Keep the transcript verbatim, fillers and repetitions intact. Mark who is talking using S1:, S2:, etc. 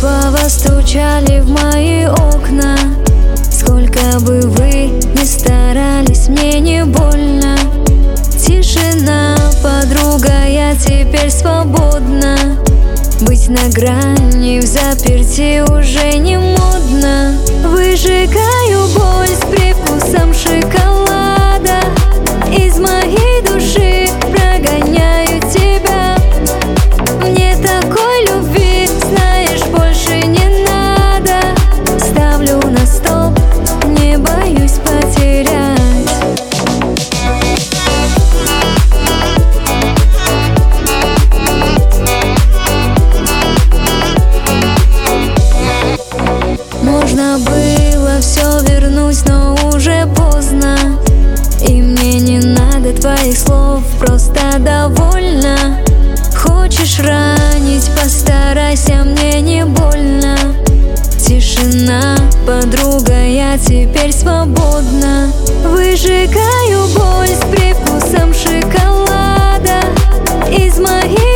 S1: снова стучали в мои окна. Сколько бы вы ни старались, мне не больно. Тишина, подруга, я теперь свободна. Быть на грани, в заперти уже не модно. Выжигаю боль с привкусом шоколада. Из моей души прогоняю тебя. Мне такой любви, знаешь, больше не надо. Ставлю на стол, не боюсь потерять. Можно было все вернуть, но уже поздно. И мне не надо твоих слов, просто довольна. Хочешь ранить, постарайся, мне не больно. Тишина, подруга, я теперь свободна. Выжигаю боль с привкусом шоколада. Из моей